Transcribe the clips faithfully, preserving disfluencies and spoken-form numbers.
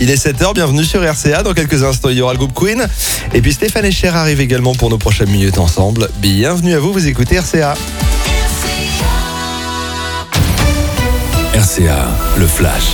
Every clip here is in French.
Il est sept heures, bienvenue sur R C A. Dans quelques instants, il y aura le groupe Queen. Et puis Stéphane Escher arrive également pour nos prochaines minutes ensemble. Bienvenue à vous, vous écoutez R C A. R C A, le flash.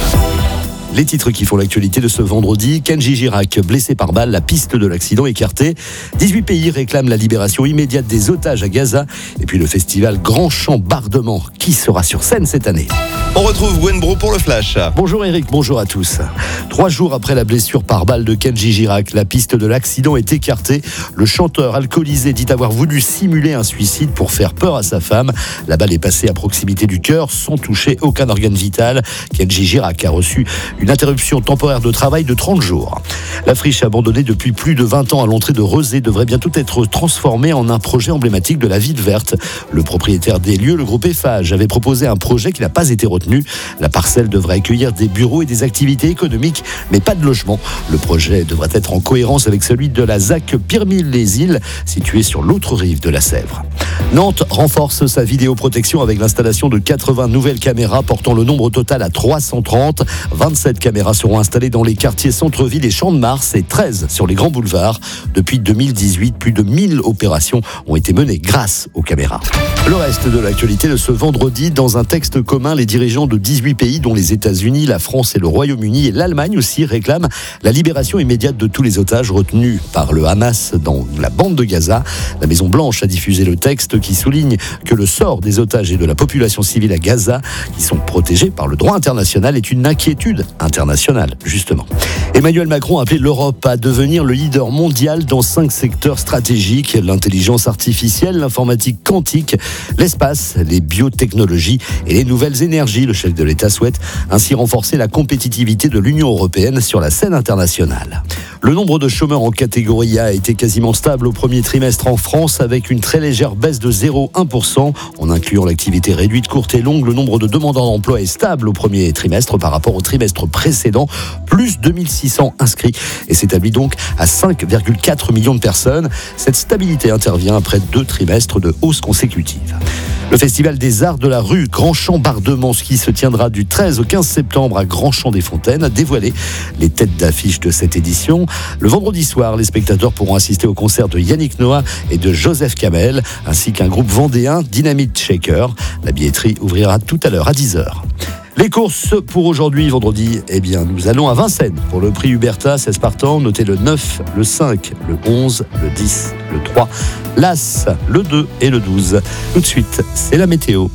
Les titres qui font l'actualité de ce vendredi. Kenji Girac, blessé par balle, la piste de l'accident écartée. dix-huit pays réclament la libération immédiate des otages à Gaza. Et puis le festival Grand Chant Bardement, qui sera sur scène cette année. On retrouve Gwen Bro pour le flash. Bonjour Eric, bonjour à tous. Trois jours après la blessure par balle de Kenji Girac, la piste de l'accident est écartée. Le chanteur alcoolisé dit avoir voulu simuler un suicide pour faire peur à sa femme. La balle est passée à proximité du cœur sans toucher aucun organe vital. Kenji Girac a reçu une interruption temporaire de travail de trente jours. La friche abandonnée depuis plus de vingt ans à l'entrée de Rezé devrait bientôt être transformée en un projet emblématique de la ville verte. Le propriétaire des lieux, le groupe Eiffage, avait proposé un projet qui n'a pas été retenu. La parcelle devrait accueillir des bureaux et des activités économiques, mais pas de logement. Le projet devrait être en cohérence avec celui de la Z A C Pirmil-les-Îles, située sur l'autre rive de la Sèvre. Nantes renforce sa vidéoprotection avec l'installation de quatre-vingts nouvelles caméras, portant le nombre total à trois cent trente. vingt-sept caméras seront installées dans les quartiers centre-ville et Champ de Mars et treize sur les grands boulevards. Depuis deux mille dix-huit, plus de mille opérations ont été menées grâce aux caméras. Le reste de l'actualité de ce vendredi, dans un texte commun, les dirigeants de dix-huit pays, dont les États-Unis, la France et le Royaume-Uni et l'Allemagne aussi, réclament la libération immédiate de tous les otages retenus par le Hamas dans la bande de Gaza. La Maison-Blanche a diffusé le texte qui souligne que le sort des otages et de la population civile à Gaza, qui sont protégés par le droit international, est une inquiétude internationale, justement. Emmanuel Macron a appelé l'Europe à devenir le leader mondial dans cinq secteurs stratégiques: l'intelligence artificielle, l'informatique quantique, l'espace, les biotechnologies et les nouvelles énergies. Le chef de l'État souhaite ainsi renforcer la compétitivité de l'Union européenne sur la scène internationale. Le nombre de chômeurs en catégorie A a été quasiment stable au premier trimestre en France, avec une très légère baisse de zéro virgule un pour cent. En incluant l'activité réduite, courte et longue, le nombre de demandeurs d'emploi est stable au premier trimestre par rapport au trimestre précédent, plus deux mille six cents inscrits, et s'établit donc à cinq virgule quatre millions de personnes. Cette stabilité intervient après deux trimestres de hausse consécutive. Le Festival des Arts de la Rue Grand Chant Bardement, qui se tiendra du treize au quinze septembre à Grand Champ des Fontaines, a dévoilé les têtes d'affiche de cette édition. Le vendredi soir, les spectateurs pourront assister au concert de Yannick Noah et de Joseph Kamel, ainsi qu'un groupe vendéen, Dynamite Shaker. La billetterie ouvrira tout à l'heure à dix heures. Les courses pour aujourd'hui, vendredi, eh bien, nous allons à Vincennes pour le prix Huberta, seize partants. Notez le neuf, le cinq, le onze, le dix, le trois, l'As, le deux et le douze. Tout de suite, c'est la météo.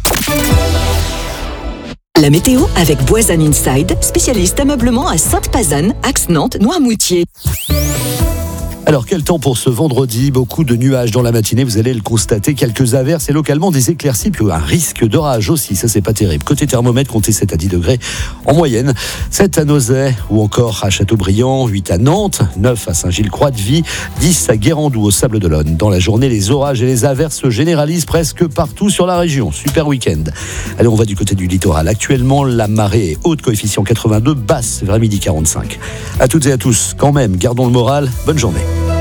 La météo avec Boisan Inside, spécialiste ameublement à Sainte-Pazanne, axe Nantes, Noirmoutier. Alors, quel temps pour ce vendredi? Beaucoup de nuages dans la matinée, vous allez le constater. Quelques averses et localement des éclaircies, puis un risque d'orage aussi. Ça, c'est pas terrible. Côté thermomètre, comptez sept à dix degrés en moyenne. sept à Nozay ou encore à Châteaubriand, huit à Nantes, neuf à Saint-Gilles-Croix-de-Vie, dix à Guérandou au Sable-d'Olonne. Dans la journée, les orages et les averses se généralisent presque partout sur la région. Super week-end. Allez, on va du côté du littoral. Actuellement, la marée est haute, coefficient quatre-vingt-deux, basse vers midi quarante-cinq. À toutes et à tous, quand même, gardons le moral. Bonne journée.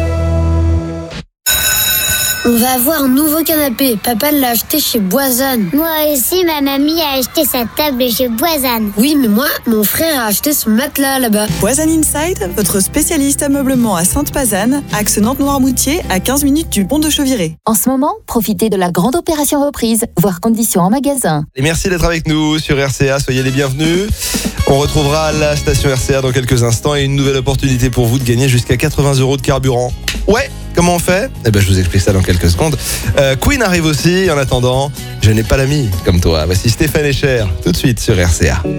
On va avoir un nouveau canapé. Papa l'a acheté chez Boisan. Moi aussi, ma mamie a acheté sa table chez Boisan. Oui, mais moi, mon frère a acheté son matelas là-bas. Boisan Inside, votre spécialiste ameublement à Sainte-Pazanne, axe Nantes-Noirmoutier, à quinze minutes du pont de Chauviré. En ce moment, profitez de la grande opération reprise, voire conditions en magasin. Et merci d'être avec nous sur R C A, soyez les bienvenus. On retrouvera la station R C A dans quelques instants et une nouvelle opportunité pour vous de gagner jusqu'à quatre-vingts euros de carburant. Ouais, comment on fait? Eh ben, je vous explique ça dans quelques secondes. Euh, Queen arrive aussi. En attendant, je n'ai pas l'ami comme toi. Voici Stéphane Escher, tout de suite sur R C A.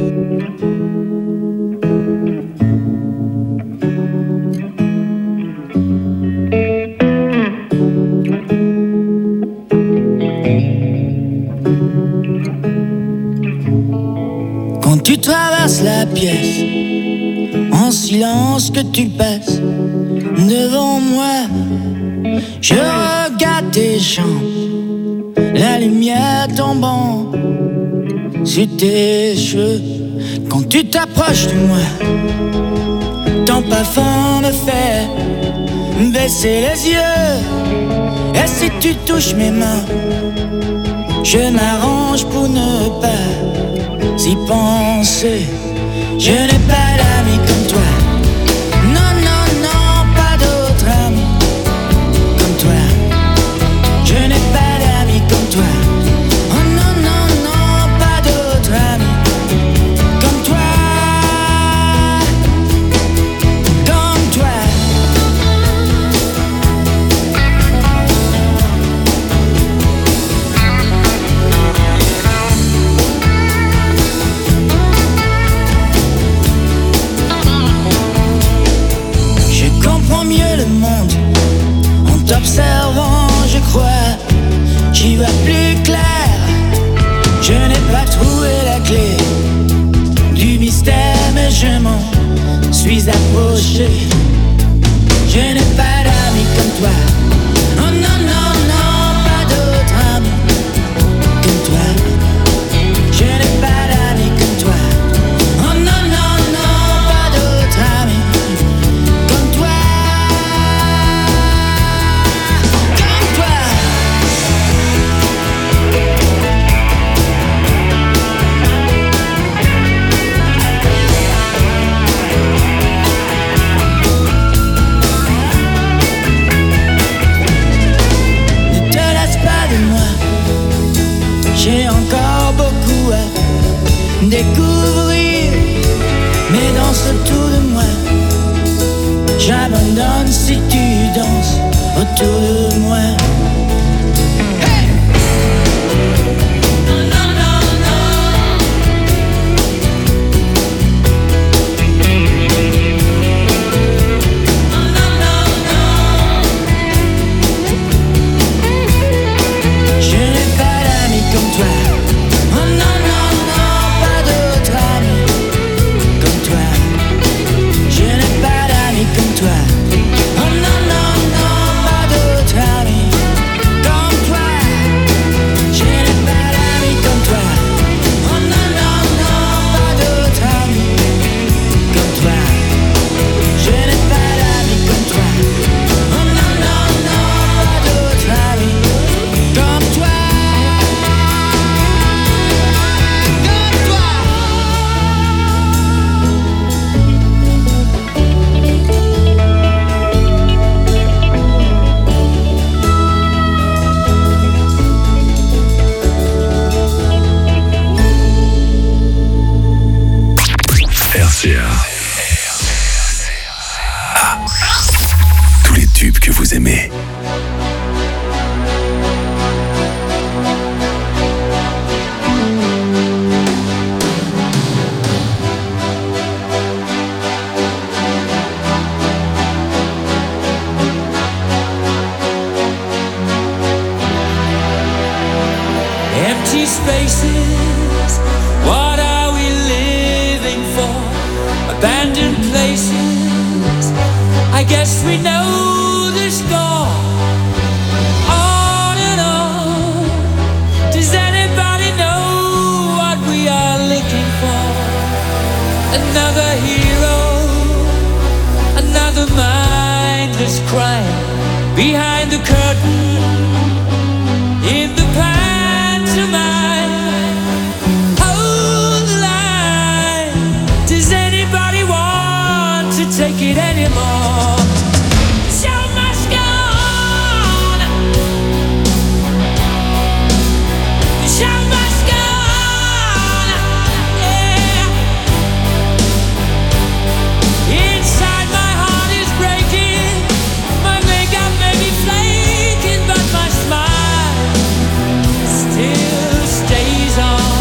Quand tu traverses la pièce, en silence que tu passes devant moi, je regarde tes jambes, la lumière tombant sur tes cheveux. Quand tu t'approches de moi, ton parfum me fait baisser les yeux. Et si tu touches mes mains, je m'arrange pour ne pas y penser. Je n'ai pas d'amis comme toi. marché. Je n'ai pas d'amis comme toi. Oh non, non, non, pas d'autres amis comme toi. Je n'ai pas d'amis comme toi. Oh non, non, non, pas d'autres amis comme toi. Comme toi. Ne te lasse pas de moi. J'ai encore beaucoup à découvrir, mais danse autour de moi. J'abandonne si tu danses autour de moi. Hey! Non, non, non, non. Non, non, non, non. Je n'ai pas d'amis comme toi. Oh non, non, non, pas d'autres amis comme toi. Je n'ai pas d'amis comme toi. Oh non, non, non, pas d'autres amis comme toi. Je n'ai pas d'amis comme toi. Oh non, non, non, pas d'autres amis comme toi. Je n'ai pas d'amis comme toi. Oh non, non, non, pas d'autres amis comme toi. R C A. Ah. Tous les tubes que vous aimez. Empty spaces, what are we living for? Abandoned places, I guess we know the score. On and on, does anybody know what we are looking for? Another hero, another mindless crime. Behind the curtain, in the pantomime, hold the line. Does anybody want to take it anymore? Show must go on. The show must go on. Yeah. Inside my heart is breaking. My makeup may be flaking, but my smile still stays on.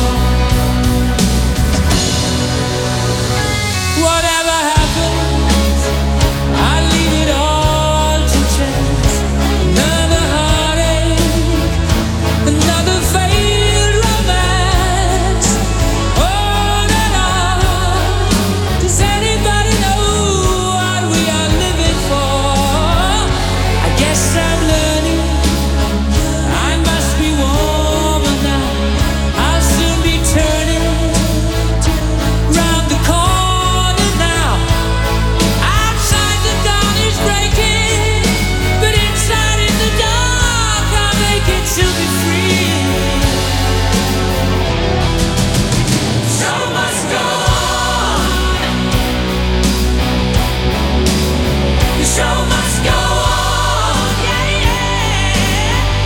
Whatever happens, I leave it all to chance. Another heartache, another failed romance. On and on. Does anybody know what we are living for? I guess I'm learning. I must be warmer now. I'll soon be turning round the corner now. Outside the dawn is breaking, but inside in the dark I'll make it to be free. Show must go on. The show must go on. Yeah, yeah.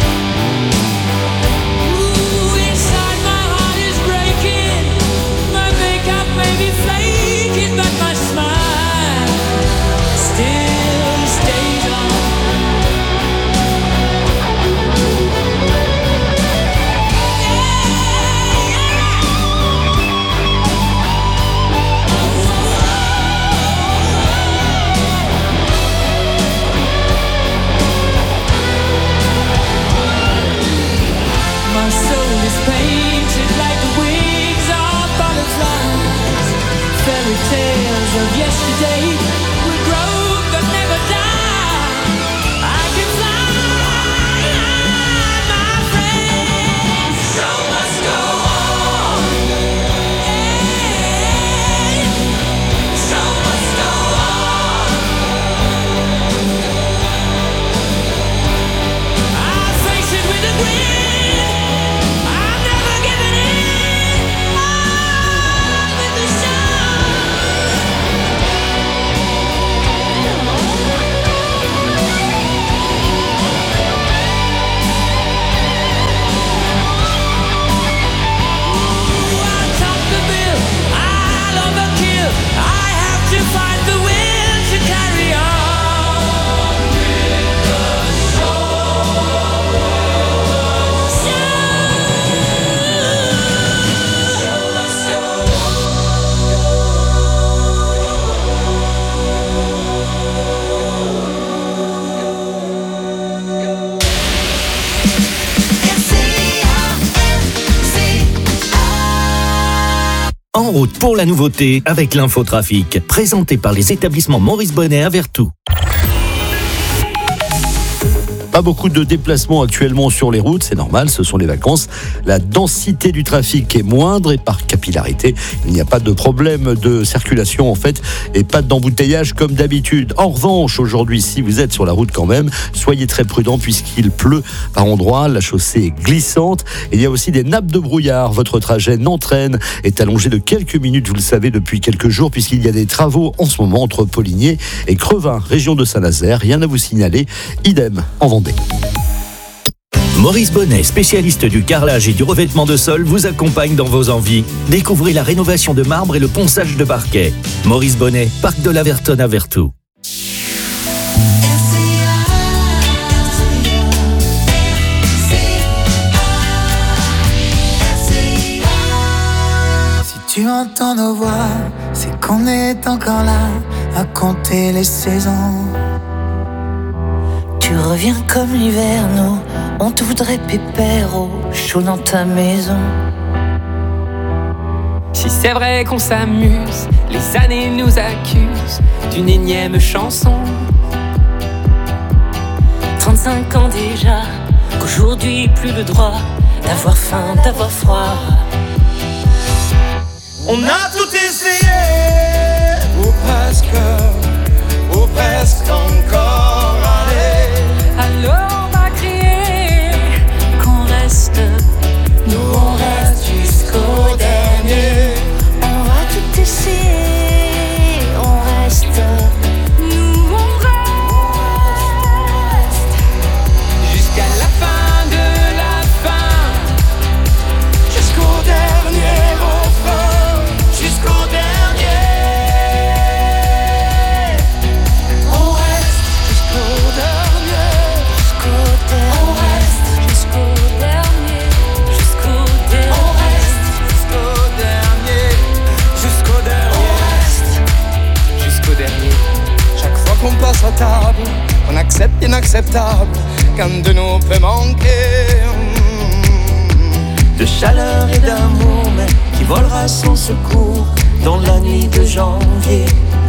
Ooh, inside my heart is breaking. My makeup may be flaking, but my smile still stays on. My soul is painted like the wings of butterflies. Fairy tales of yesterday will grow to fight the will to carry on with the En route pour la nouveauté avec l'infotrafic, présenté par les établissements Maurice Bonnet à Vertou. Pas beaucoup de déplacements actuellement sur les routes, c'est normal, ce sont les vacances. La densité du trafic est moindre et par capillarité, il n'y a pas de problème de circulation en fait et pas d'embouteillage comme d'habitude. En revanche, aujourd'hui, si vous êtes sur la route quand même, soyez très prudents puisqu'il pleut par endroits, la chaussée est glissante et il y a aussi des nappes de brouillard. Votre trajet Nantes-Rennes est allongé de quelques minutes, vous le savez, depuis quelques jours puisqu'il y a des travaux en ce moment entre Poligné et Crevin, région de Saint-Nazaire. Rien à vous signaler, idem en Vendée. Maurice Bonnet, spécialiste du carrelage et du revêtement de sol, vous accompagne dans vos envies. Découvrez la rénovation de marbre et le ponçage de parquet. Maurice Bonnet, Parc de la Vertonne à Vertou. Si tu entends nos voix, c'est qu'on est encore là à compter les saisons. Tu reviens comme l'hiver, nous, on te voudrait pépère au chaud dans ta maison. Si c'est vrai qu'on s'amuse, les années nous accusent d'une énième chanson. trente-cinq ans déjà, qu'aujourd'hui plus le droit d'avoir faim, d'avoir froid. On a tout essayé, ou presque, ou presque encore, allez. Alors on va crier qu'on reste, nous on reste jusqu'au dernier. On va tout essayer, on reste, nous on reste jusqu'à la fin de la fin, jusqu'au dernier refrain, jusqu'au dernier. On reste jusqu'au dernier. On reste jusqu'au dernier, jusqu'au dernier. On reste jusqu'au dernier, jusqu'au dernier. on reste jusqu'au dernier. Chaque fois qu'on passe à table, on accepte l'inacceptable, qu'un de nous peut manquer. De chaleur et d'amour, mais qui volera sans secours dans la nuit de janvier.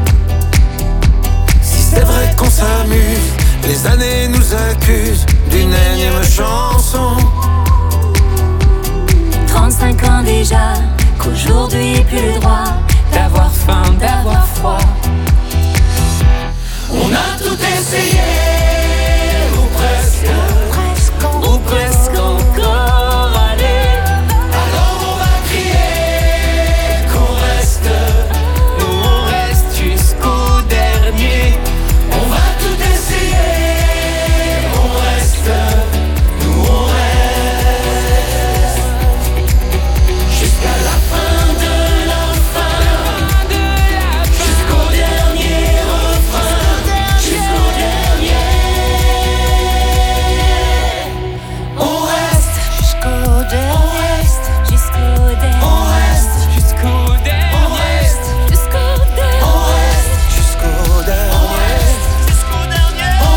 Si c'est vrai qu'on s'amuse, les années nous accusent d'une énième chanson. trente-cinq ans déjà, qu'aujourd'hui plus le droit d'avoir faim, d'avoir froid. On a tout essayé, ou presque, Presque, ou presque encore, allez. Alors on va crier qu'on reste, nous on reste jusqu'au dernier. On va tout essayer, on reste, nous on reste jusqu'à la fin de la fin, jusqu'au dernier refrain, jusqu'au dernier. On reste jusqu'au dernier, jusqu'au dernier. On reste Jusqu'au dernier. On reste Jusqu'au dernier. On reste jusqu'au dernier. Jusqu'au dernier. On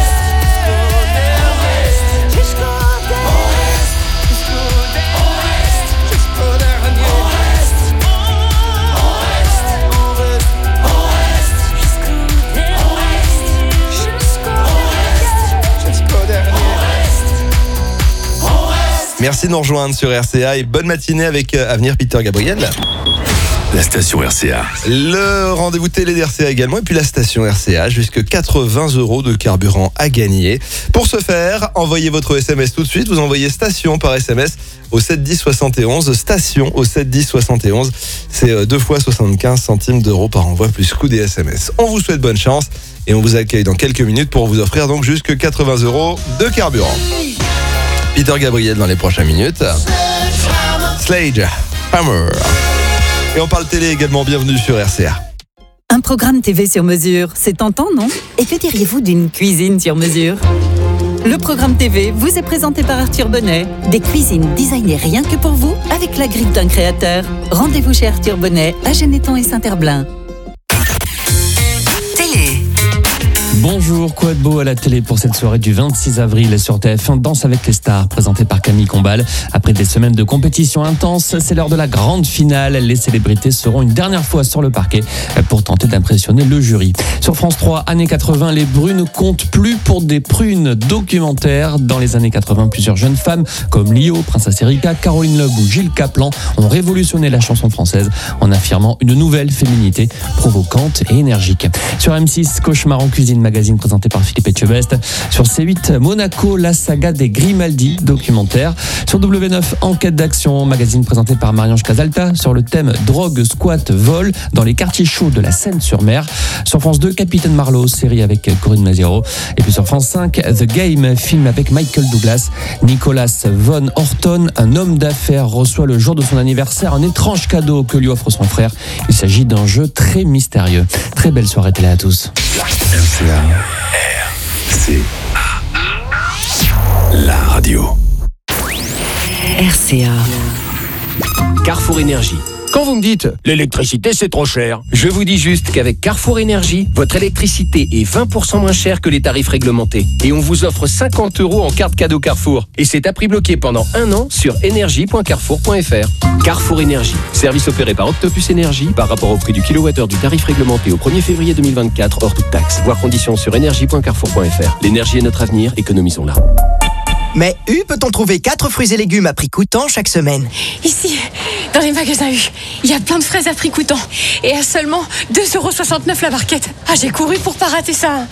reste jusqu'au dernier. On reste jusqu'au dernier. On reste jusqu'au dernier. On reste On reste On reste On reste Jusqu'au dernier. On reste jusqu'au dernier. On reste On reste. Merci de nous rejoindre sur R C A et bonne matinée avec euh, Avenir Peter Gabriel. La station R C A. Le rendez-vous télé d'R C A également et puis la station R C A, jusque quatre-vingts euros de carburant à gagner. Pour ce faire, envoyez votre S M S tout de suite. Vous envoyez station par S M S au sept dix soixante et onze. Station au sept dix soixante et onze. C'est deux fois soixante-quinze centimes d'euros par envoi plus coût des S M S. On vous souhaite bonne chance et on vous accueille dans quelques minutes pour vous offrir donc jusque quatre-vingts euros de carburant. Peter Gabriel dans les prochaines minutes. Sledge Hammer. Et on parle télé également, bienvenue sur R C A. Un programme T V sur mesure, c'est tentant, non? Et que diriez-vous d'une cuisine sur mesure? Le programme T V vous est présenté par Arthur Bonnet. Des cuisines designées rien que pour vous, avec la grille d'un créateur. Rendez-vous chez Arthur Bonnet, à Geneton et Saint-Herblain. Télé. Bonjour, quoi de beau à la télé pour cette soirée du vingt-six avril sur T F un, Danse avec les stars, présentée par Camille Combal. Après des semaines de compétition intense, c'est l'heure de la grande finale. Les célébrités seront une dernière fois sur le parquet pour tenter d'impressionner le jury. Sur France trois, années quatre-vingts, les brunes comptent plus pour des prunes documentaires. Dans les années quatre-vingts, plusieurs jeunes femmes comme Lio, Princesse Erika, Caroline Loeb ou Gilles Caplan ont révolutionné la chanson française en affirmant une nouvelle féminité provocante et énergique. Sur M six, Cauchemar en cuisine, magazine présenté par Philippe Etchebest. Sur C huit, Monaco, la saga des Grimaldi, documentaire. Sur W neuf, Enquête d'action, magazine présenté par Marie-Ange Casalta sur le thème drogue, squat, vol dans les quartiers chauds de la Seine-sur-Mer. Sur France deux, Capitaine Marlowe, série avec Corinne Maziero. Et puis sur France cinq, The Game, film avec Michael Douglas. Nicolas Von Horton, un homme d'affaires, reçoit le jour de son anniversaire un étrange cadeau que lui offre son frère. Il s'agit d'un jeu très mystérieux. Très belle soirée télé à tous. R C A. R C A. La radio. R C A. Carrefour Énergie. Quand vous me dites « l'électricité c'est trop cher », je vous dis juste qu'avec Carrefour Énergie, votre électricité est vingt pour cent moins chère que les tarifs réglementés. Et on vous offre cinquante euros en carte cadeau Carrefour. Et c'est à prix bloqué pendant un an sur énergie point carrefour point f r. Carrefour Énergie, service opéré par Octopus Énergie par rapport au prix du kilowattheure du tarif réglementé au premier février deux mille vingt-quatre hors toute taxe. Voir conditions sur énergie point carrefour point f r. L'énergie est notre avenir, économisons-la. Mais U peut-on trouver quatre fruits et légumes à prix coûtant chaque semaine? Ici, dans les magasins U, il y a plein de fraises à prix coûtant. Et à seulement deux euros soixante-neuf la barquette. Ah, j'ai couru pour pas rater ça.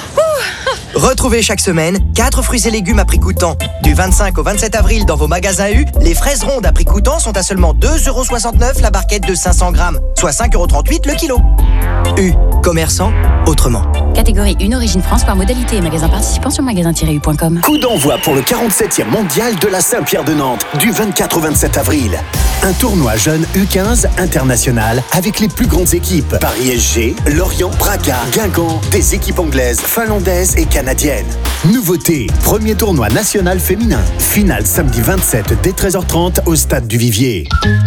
Ouh. Retrouvez chaque semaine quatre fruits et légumes à prix coûtant. Du vingt-cinq au vingt-sept avril dans vos magasins U, les fraises rondes à prix coûtant sont à seulement deux euros soixante-neuf la barquette de cinq cents grammes, soit cinq euros trente-huit le kilo. U, commerçant autrement. Catégorie une Origine France par modalité et magasin participant sur magasin tiret u point com. Coup d'envoi pour le quarante-septième mondial de la Saint-Pierre de Nantes du vingt-quatre au vingt-sept avril. Un tournoi jeune U quinze international avec les plus grandes équipes. Paris S G, Lorient, Braga, Guingamp, des équipes anglaises, finlandaises et canadiennes. Nouveauté, premier tournoi national féminin. Finale samedi vingt-sept dès treize heures trente au stade du Vivier.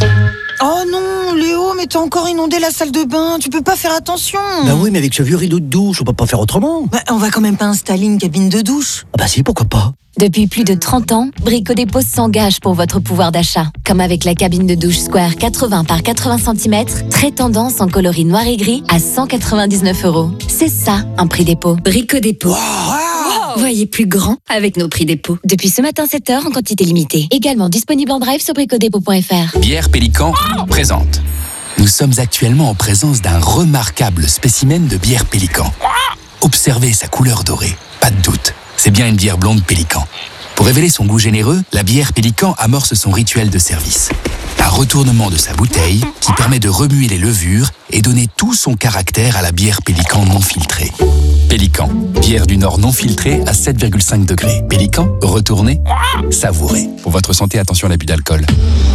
Oh non, Léo, mais t'as encore inondé la salle de bain, tu peux pas faire attention. Bah oui, mais avec ce vieux rideau de douche, on peut pas faire autrement. Bah, on va quand même pas installer une cabine de douche. Ah bah si, pourquoi pas. Depuis plus de trente ans, Brico Dépôt s'engage pour votre pouvoir d'achat. Comme avec la cabine de douche Square quatre-vingts par quatre-vingts centimètres, très tendance en coloris noir et gris à cent quatre-vingt-dix-neuf euros. C'est ça, un prix dépôt. Brico Dépôt. Wow. Wow. Voyez plus grand avec nos prix dépôt. Depuis ce matin sept heures en quantité limitée. Également disponible en drive sur brico dépôt point f r. Bière Pélican présente. Nous sommes actuellement en présence d'un remarquable spécimen de bière Pélican. Observez sa couleur dorée. Pas de doute. C'est bien une bière blonde Pélican. Pour révéler son goût généreux, la bière Pélican amorce son rituel de service. Un retournement de sa bouteille qui permet de remuer les levures et donner tout son caractère à la bière Pélican non filtrée. Pélican, bière du Nord non filtrée à sept virgule cinq degrés. Pélican, retournez, savourez. Pour votre santé, attention à l'abus d'alcool.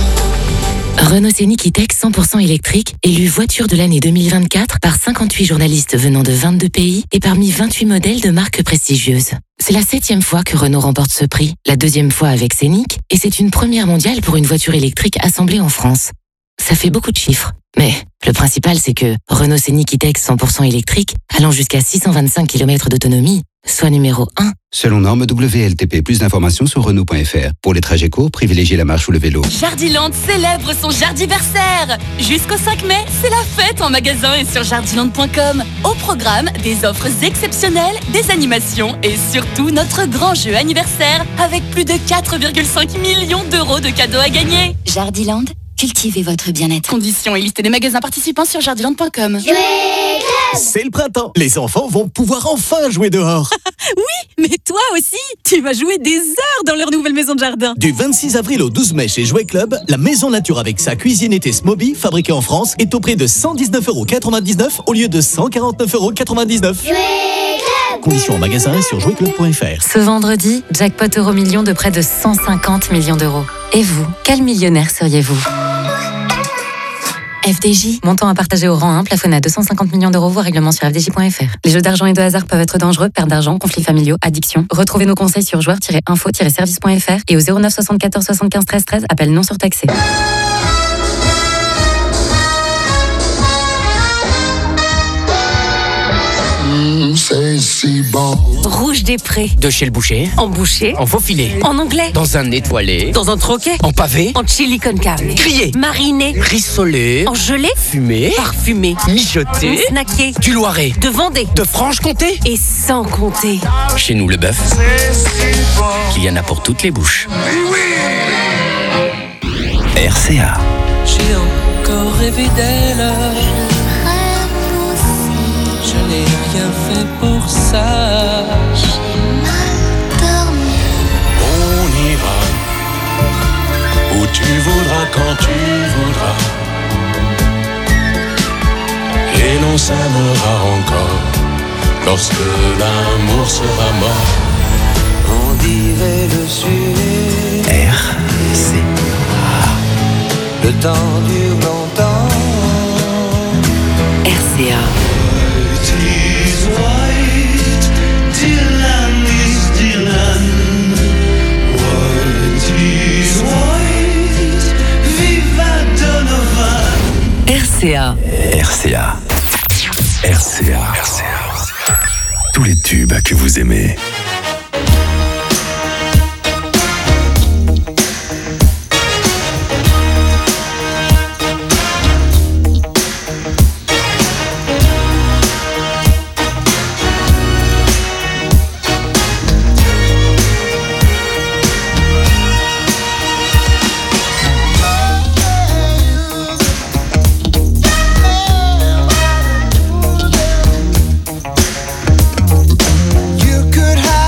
Renault Scénic E-Tech cent pour cent électrique, élu voiture de l'année deux mille vingt-quatre par cinquante-huit journalistes venant de vingt-deux pays et parmi vingt-huit modèles de marques prestigieuses. C'est la septième fois que Renault remporte ce prix, la deuxième fois avec Scénic, et c'est une première mondiale pour une voiture électrique assemblée en France. Ça fait beaucoup de chiffres, mais le principal c'est que Renault Scénic E-Tech cent pour cent électrique, allant jusqu'à six cent vingt-cinq kilomètres d'autonomie, soit numéro un. Selon norme W L T P, plus d'informations sur Renault point f r. Pour les trajets courts, privilégiez la marche ou le vélo. Jardiland célèbre son Jardiversaire. Jusqu'au cinq mai, c'est la fête en magasin et sur jardiland point com. Au programme, des offres exceptionnelles, des animations et surtout notre grand jeu anniversaire avec plus de quatre virgule cinq millions d'euros de cadeaux à gagner. Jardiland, cultivez votre bien-être. Conditions et liste des magasins participants sur jardiland point com. C'est le printemps. Les enfants vont pouvoir enfin jouer dehors. Oui, mais toi aussi, tu vas jouer des heures dans leur nouvelle maison de jardin. Du vingt-six avril au douze mai chez Jouet Club, la maison nature avec sa cuisine été Smoby, fabriquée en France, est au prix de cent dix-neuf euros quatre-vingt-dix-neuf au lieu de cent quarante-neuf euros quatre-vingt-dix-neuf. Conditions en magasin et sur jouet club point f r. Ce vendredi, jackpot euro million de près de cent cinquante millions d'euros. Et vous, quel millionnaire seriez-vous ? F D J. Montant à partager au rang un, plafonné à deux cent cinquante millions d'euros, voire règlement sur f d j point f r. Les jeux d'argent et de hasard peuvent être dangereux, perte d'argent, conflits familiaux, addiction. Retrouvez nos conseils sur joueurs tiret info tiret service point f r et au zéro neuf soixante-quatorze soixante-quinze treize treize, appel non surtaxé. Mmh, c'est si bon. Rouge des Prés. De chez le boucher. En boucher. En faux filet. En anglais. Dans un étoilé. Dans un troquet. En pavé. En chili con carne. Grillé. Mariné. Rissolé. En gelée. Fumé. Parfumé. Mijoté. Snacké. Du Loiret. De Vendée. De Franche-Comté. Et sans compter. Chez nous, le bœuf, il y en a pour toutes les bouches. R C A. J'ai encore rêvé d'elle. Je n'ai rien fait pour ça. On ira où tu voudras, quand tu voudras. Et l'on s'aimera encore lorsque l'amour sera mort. On dirait le suivre. R C A. Le temps dure longtemps. R C A. R C A. R C A. R C A. Tous les tubes que vous aimez. You could have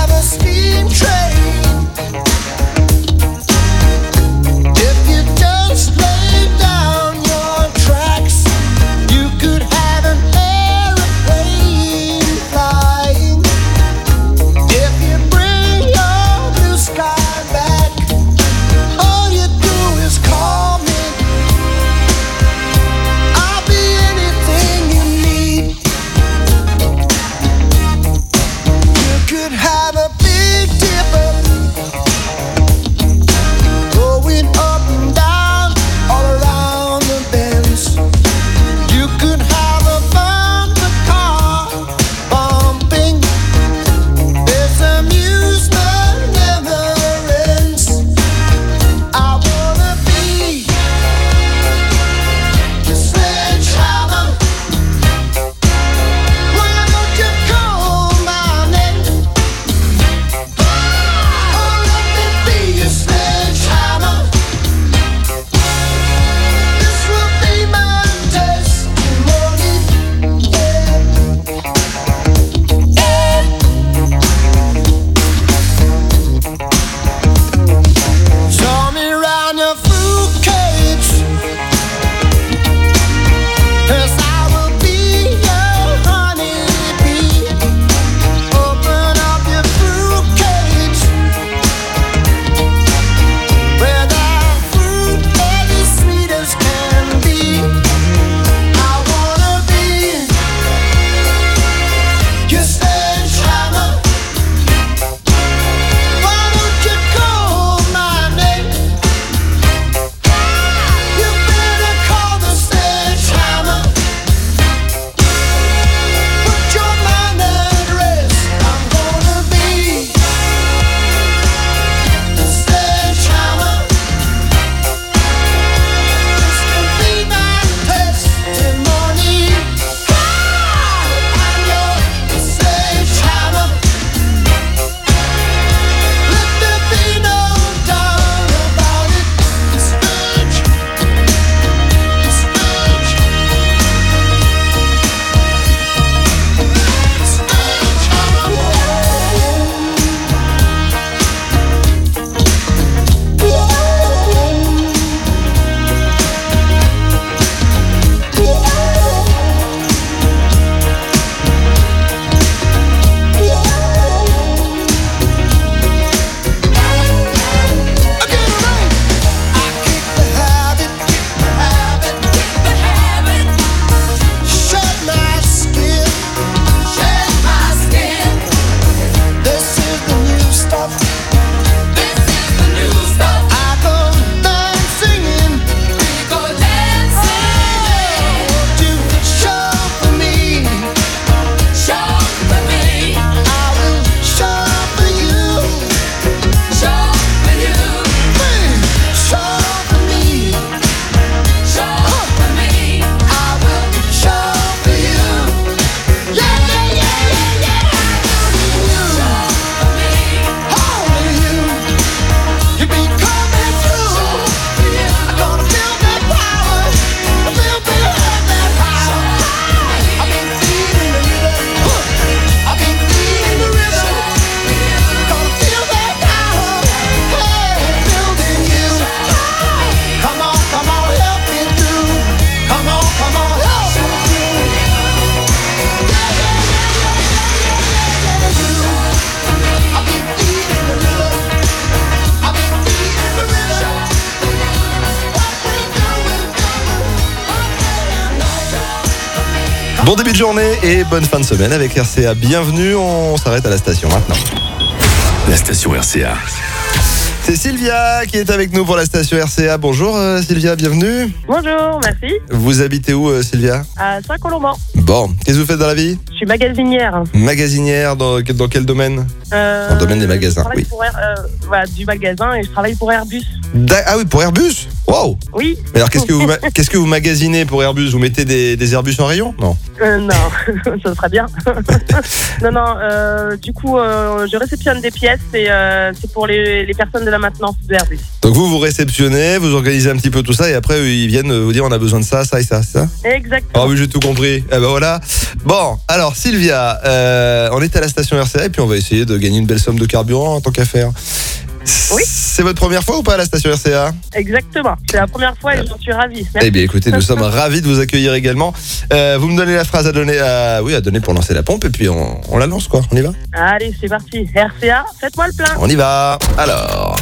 Bon début de journée et bonne fin de semaine avec R C A. Bienvenue, on s'arrête à la station maintenant. La station R C A. C'est Sylvia qui est avec nous pour la station R C A. Bonjour euh, Sylvia, bienvenue. Bonjour, merci. Vous habitez où euh, Sylvia ? À Saint-Colomban. Bon, qu'est-ce que vous faites dans la vie ? Je suis magasinière. Magasinière, dans, dans quel domaine ? euh, Dans le domaine des magasins, je travaille oui. pour Air- euh, voilà, du magasin et je travaille pour Airbus. Da- ah oui, pour Airbus ? Waouh ! Oui. Mais alors qu'est-ce que vous, ma- qu'est-ce que vous magasinez pour Airbus ? Vous mettez des, des Airbus en rayon ? Non. Euh, non, ça serait bien. non, non, euh, du coup, euh, je réceptionne des pièces et euh, c'est pour les, les personnes de la maintenance de Airbus. Donc vous, vous réceptionnez, vous organisez un petit peu tout ça et après ils viennent vous dire on a besoin de ça, ça et ça, c'est ça ? Exactement. Ah oui, j'ai tout compris. Eh ben voilà. Bon, alors Sylvia, euh, on est à la station R C A et puis on va essayer de gagner une belle somme de carburant en tant qu'à faire. Oui. C'est votre première fois ou pas à la station R C A ? Exactement. C'est la première fois et j'en suis ravie. Merci. Eh bien écoutez, nous sommes ravis de vous accueillir également. Euh, vous me donnez la phrase à donner, à, oui, à donner pour lancer la pompe et puis on, on la lance quoi. On y va ? Allez, c'est parti. R C A, faites-moi le plein. On y va. Alors,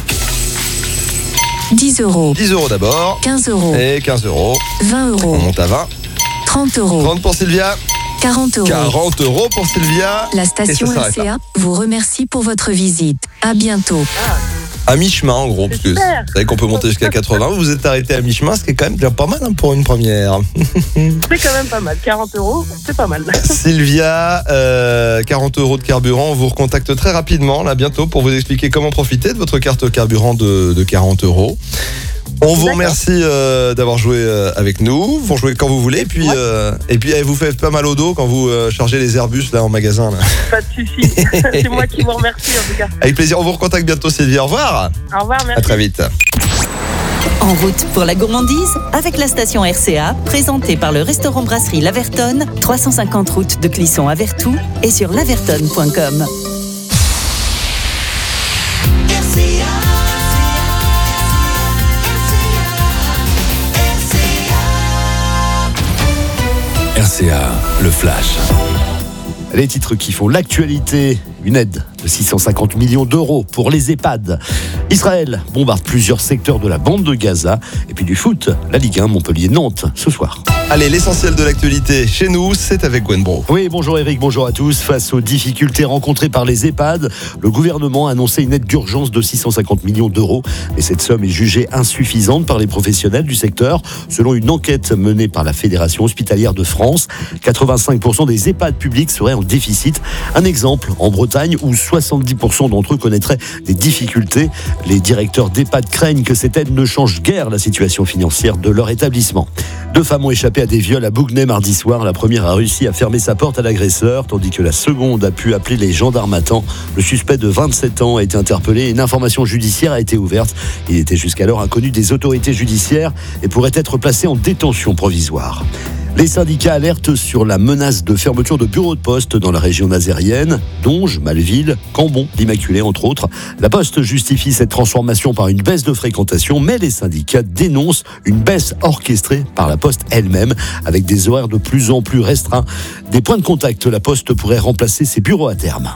dix euros. dix euros d'abord. quinze euros. Et quinze euros. vingt euros. On monte à vingt. trente euros. trente pour Sylvia. quarante euros. quarante euros pour Sylvia. La Et station ça s'arrête R C là. A vous remercie pour votre visite. À bientôt. À mi-chemin en gros, parce que vous savez qu'on peut monter jusqu'à quatre-vingts. Vous vous êtes arrêté à mi-chemin, ce qui est quand même déjà pas mal hein, pour une première. C'est quand même pas mal. quarante euros, c'est pas mal. Sylvia, euh, quarante euros de carburant. On vous recontacte très rapidement, là, bientôt, pour vous expliquer comment profiter de votre carte carburant de, de quarante euros. On vous remercie euh, d'avoir joué euh, avec nous. Vous jouez quand vous voulez. Puis, euh, et puis, eh, vous faites pas mal au dos quand vous euh, chargez les Airbus là en magasin. Là. Pas de soucis. C'est moi qui vous remercie en tout cas. Avec plaisir. On vous recontacte bientôt, Sylvia. Au revoir. Au revoir, merci. À très vite. En route pour la gourmandise avec la station R C A, présentée par le restaurant brasserie L'Avertonne, trois cent cinquante route de Clisson à Vertou et sur lavertonne point com. R C A, le flash. Les titres qui font l'actualité, une aide de six cent cinquante millions d'euros pour les EHPAD. Israël bombarde plusieurs secteurs de la bande de Gaza. Et puis du foot, la Ligue un Montpellier-Nantes ce soir. Allez, l'essentiel de l'actualité chez nous, c'est avec Gwen Bro. Oui, bonjour Eric, bonjour à tous. Face aux difficultés rencontrées par les EHPAD, le gouvernement a annoncé une aide d'urgence de six cent cinquante millions d'euros. Et cette somme est jugée insuffisante par les professionnels du secteur. Selon une enquête menée par la Fédération hospitalière de France, quatre-vingt-cinq pour cent des EHPAD publics seraient en déficit. Un exemple, en Bretagne, où soixante-dix pour cent d'entre eux connaîtraient des difficultés. Les directeurs d'EHPAD craignent que cette aide ne change guère la situation financière de leur établissement. Deux femmes ont échappé à des viols à Bougnay mardi soir. La première a réussi à fermer sa porte à l'agresseur, tandis que la seconde a pu appeler les gendarmes à temps. Le suspect de vingt-sept ans a été interpellé et une information judiciaire a été ouverte. Il était jusqu'alors inconnu des autorités judiciaires et pourrait être placé en détention provisoire. Les syndicats alertent sur la menace de fermeture de bureaux de poste dans la région nazérienne, Donge, Malville, Cambon, l'Immaculée entre autres. La Poste justifie cette transformation par une baisse de fréquentation, mais les syndicats dénoncent une baisse orchestrée par la Poste elle-même, avec des horaires de plus en plus restreints. Des points de contact, la Poste pourrait remplacer ses bureaux à terme.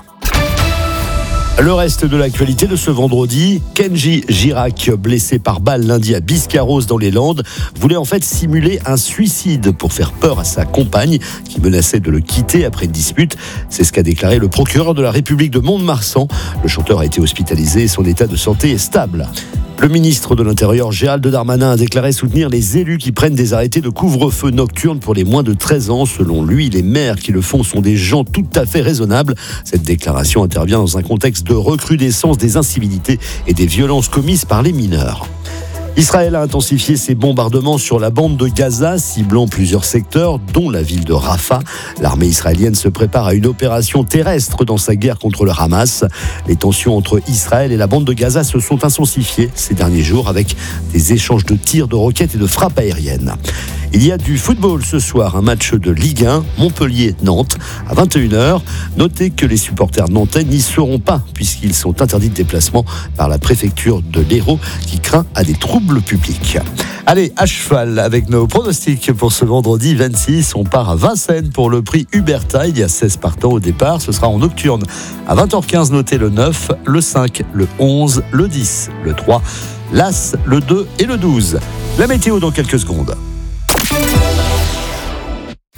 Le reste de l'actualité de ce vendredi, Kenji Girac, blessé par balle lundi à Biscarrosse dans les Landes, voulait en fait simuler un suicide pour faire peur à sa compagne qui menaçait de le quitter après une dispute. C'est ce qu'a déclaré le procureur de la République de Mont-de-Marsan. Le chanteur a été hospitalisé et son état de santé est stable. Le ministre de l'Intérieur, Gérald Darmanin, a déclaré soutenir les élus qui prennent des arrêtés de couvre-feu nocturne pour les moins de treize ans. Selon lui, les maires qui le font sont des gens tout à fait raisonnables. Cette déclaration intervient dans un contexte de recrudescence des incivilités et des violences commises par les mineurs. Israël a intensifié ses bombardements sur la bande de Gaza, ciblant plusieurs secteurs, dont la ville de Rafah. L'armée israélienne se prépare à une opération terrestre dans sa guerre contre le Hamas. Les tensions entre Israël et la bande de Gaza se sont intensifiées ces derniers jours avec des échanges de tirs, de roquettes et de frappes aériennes. Il y a du football ce soir, un match de Ligue un, Montpellier-Nantes, à vingt et une heures. Notez que les supporters nantais n'y seront pas, puisqu'ils sont interdits de déplacement par la préfecture de l'Hérault, qui craint à des troubles publics. Allez, à cheval avec nos pronostics pour ce vendredi vingt-six. On part à Vincennes pour le prix Huberta. Il y a seize partants au départ. Ce sera en nocturne. À vingt heures quinze, notez le neuf, le cinq, le onze, le dix, le trois, l'As, le deux et le douze. La météo dans quelques secondes.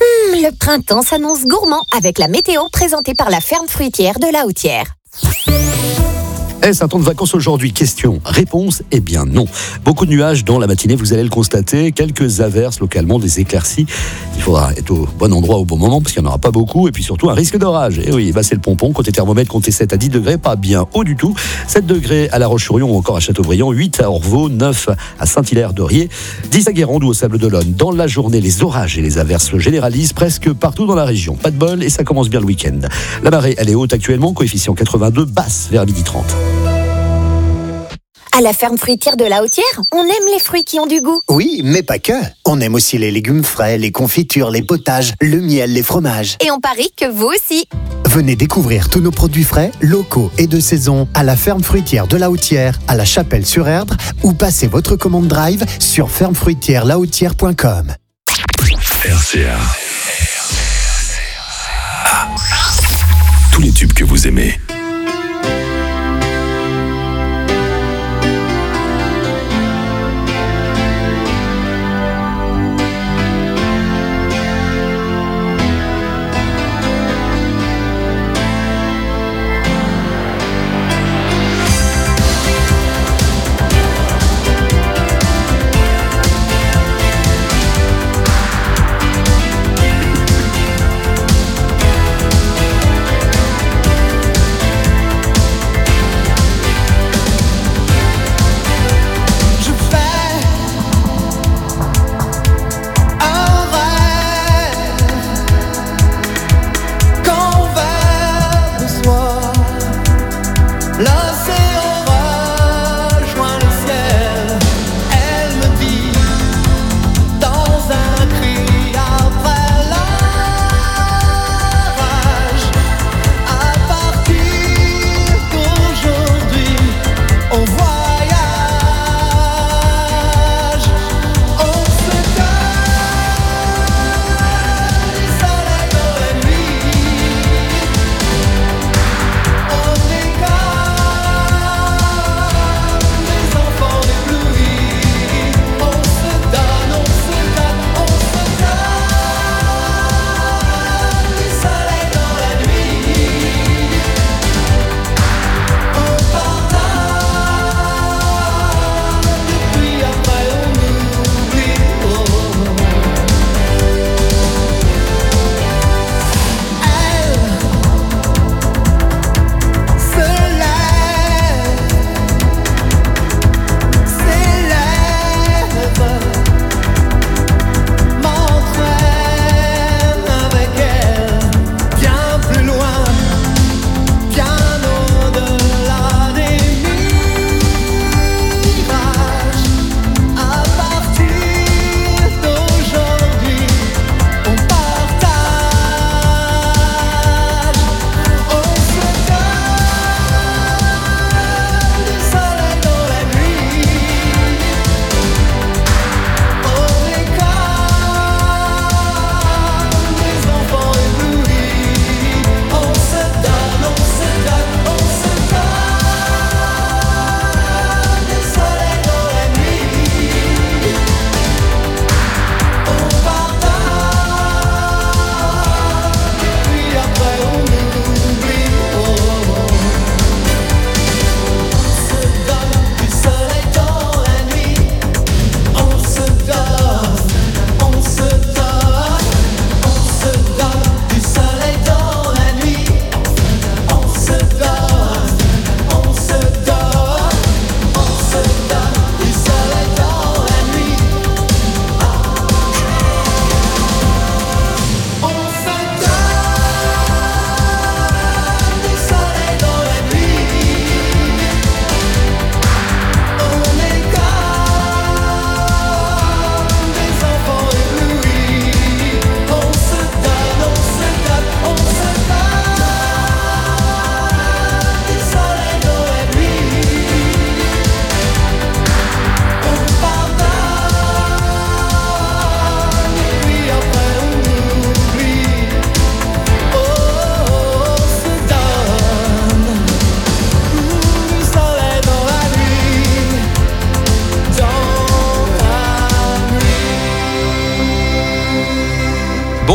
Le printemps s'annonce gourmand avec la météo présentée par la ferme fruitière de La Hautière. Est-ce un temps de vacances aujourd'hui? Question. Réponse, eh bien non. Beaucoup de nuages dans la matinée, vous allez le constater. Quelques averses localement, des éclaircies. Il faudra être au bon endroit au bon moment parce qu'il n'y en aura pas beaucoup. Et puis surtout un risque d'orage. Et oui, bah c'est le pompon. Côté thermomètre, comptez sept à dix degrés, pas bien haut du tout. sept degrés à La Roche-sur-Yon ou encore à Châteaubriand. huit à Orvaux, neuf à Saint-Hilaire-de-Riez, dix à Guérande ou au Sable-d'Olonne. Dans la journée, les orages et les averses se généralisent presque partout dans la région. Pas de bol et ça commence bien le week-end. La marée, elle est haute actuellement, coefficient quatre-vingt-deux, basse vers midi trente. À la ferme fruitière de La Hautière, on aime les fruits qui ont du goût. Oui, mais pas que. On aime aussi les légumes frais, les confitures, les potages, le miel, les fromages. Et on parie que vous aussi. Venez découvrir tous nos produits frais, locaux et de saison à la ferme fruitière de La Hautière, à La Chapelle-sur-Erdre, ou passez votre commande drive sur ferme fruitière la hautière point com. R C A. Tous les tubes que vous aimez.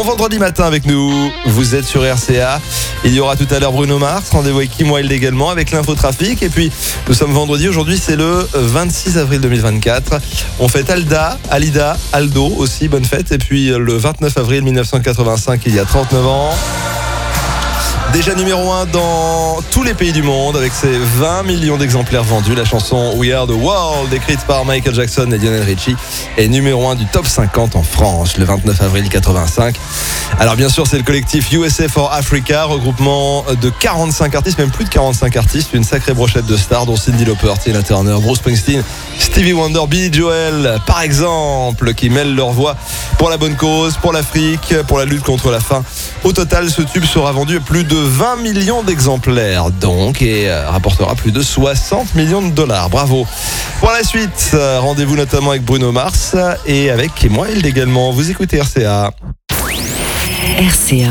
Bon vendredi matin avec nous, vous êtes sur R C A. Il y aura tout à l'heure Bruno Mars, rendez-vous avec Kim Wilde également, avec l'infotrafic. Et puis, nous sommes vendredi, aujourd'hui c'est le vingt-six avril deux mille vingt-quatre. On fête Alda, Alida, Aldo aussi, bonne fête. Et puis le vingt-neuf avril mille neuf cent quatre-vingt-cinq, il y a trente-neuf ans. Déjà numéro un dans tous les pays du monde avec ses vingt millions d'exemplaires vendus. La chanson We Are The World, écrite par Michael Jackson et Lionel Richie, est numéro un du top cinquante en France le vingt-neuf avril quatre-vingt-cinq. Alors bien sûr, c'est le collectif U S A for Africa, regroupement de quarante-cinq artistes, même plus de quarante-cinq artistes, une sacrée brochette de stars dont Cyndi Lauper, Tina Turner, Bruce Springsteen, Stevie Wonder, Billy Joel par exemple, qui mêlent leur voix pour la bonne cause, pour l'Afrique, pour la lutte contre la faim. Au total, ce tube sera vendu à plus de vingt millions d'exemplaires donc et euh, rapportera plus de soixante millions de dollars. Bravo. Pour la suite, euh, rendez-vous notamment avec Bruno Mars et avec Kim Wilde également. Vous écoutez R C A. R C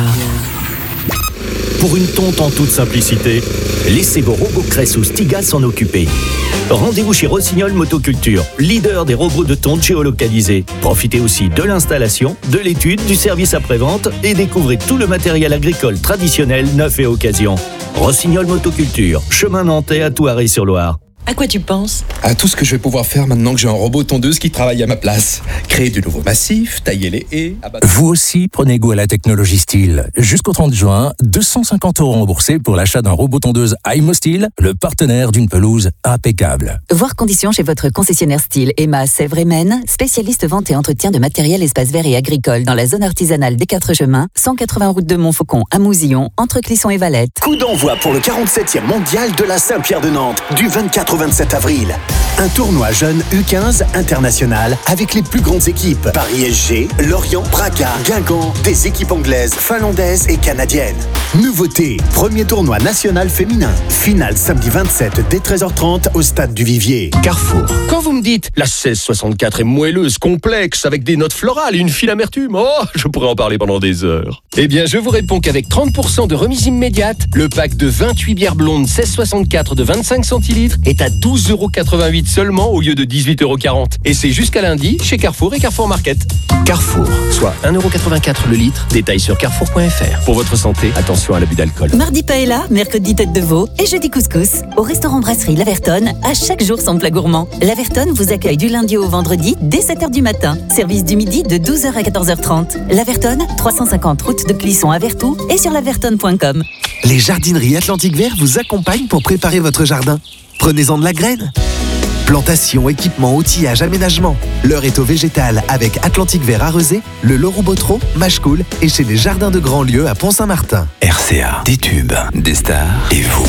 A. Pour une tonte en toute simplicité, laissez vos robots Cress ou Stiga s'en occuper. Rendez-vous chez Rossignol Motoculture, leader des robots de tonte géolocalisés. Profitez aussi de l'installation, de l'étude, du service après-vente et découvrez tout le matériel agricole traditionnel, neuf et occasion. Rossignol Motoculture, chemin nantais à Thouaré-sur-Loire. À quoi tu penses ? À tout ce que je vais pouvoir faire maintenant que j'ai un robot tondeuse qui travaille à ma place. Créer du nouveau massif, tailler les haies... Abattre... Vous aussi, prenez goût à la technologie Steel. Jusqu'au trente juin, deux cent cinquante euros remboursés pour l'achat d'un robot tondeuse Aimo Steel, le partenaire d'une pelouse impeccable. Voir conditions chez votre concessionnaire Steel Emma Sèvres et Maine, spécialiste vente et entretien de matériel espace vert et agricole dans la zone artisanale des Quatre Chemins, cent quatre-vingts route de Montfaucon à Mousillon, entre Clisson et Valette. Coup d'envoi pour le quarante-septième mondial de la Saint-Pierre de Nantes, du vingt-quatre au vingt-sept avril. Un tournoi jeune U quinze international avec les plus grandes équipes. Paris S G, Lorient, Braga, Guingamp, des équipes anglaises, finlandaises et canadiennes. Nouveauté, premier tournoi national féminin. Finale samedi vingt-sept dès treize heures trente au stade du Vivier. Carrefour. Quand vous me dites la seize soixante-quatre est moelleuse, complexe, avec des notes florales et une fine amertume, oh, je pourrais en parler pendant des heures. Eh bien, je vous réponds qu'avec trente pour cent de remise immédiate, le pack de vingt-huit bières blondes seize soixante-quatre de vingt-cinq centilitres est à douze euros quatre-vingt-huit seulement au lieu de dix-huit euros quarante. Et c'est jusqu'à lundi chez Carrefour et Carrefour Market. Carrefour, soit un euro quatre-vingt-quatre le litre. Détail sur carrefour point f r. Pour votre santé, attention à l'abus d'alcool. Mardi paella, mercredi tête de veau et jeudi couscous. Au restaurant Brasserie L'Avertonne, à chaque jour son plat gourmand. L'Avertonne vous accueille du lundi au vendredi dès sept heures du matin. Service du midi de douze heures à quatorze heures trente. L'Avertonne, trois cent cinquante route de Clisson à Vertou et sur lavertonne point com. Les jardineries Atlantique Vert vous accompagnent pour préparer votre jardin. Prenez-en de la graine. Plantation, équipement, outillage, aménagement. L'heure est au végétal avec Atlantique Vert à Rezé, le Leroux Botreau, Machecoul et chez les Jardins de Grandlieu à Pont-Saint-Martin. R C A, des tubes, des stars et vous.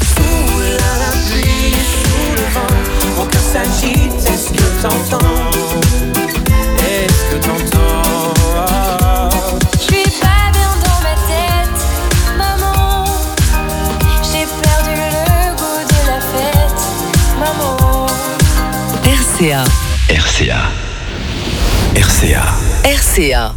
Est-ce que t'entends? Est-ce que t'entends? Je suis pas bien dans ma tête, maman. J'ai perdu le goût de la fête, maman. R C A. R C A. R C A. R C A.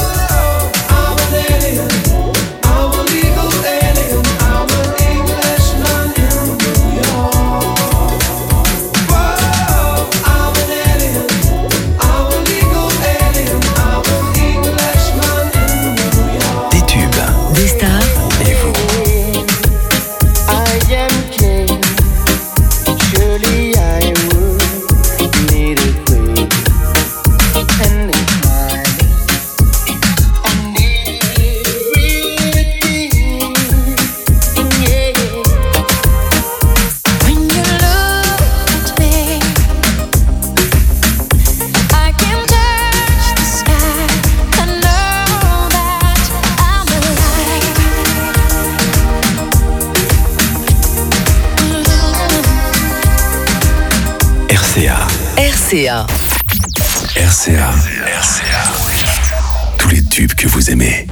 R C A. R C A. R C A. R C A. Tous les tubes que vous aimez.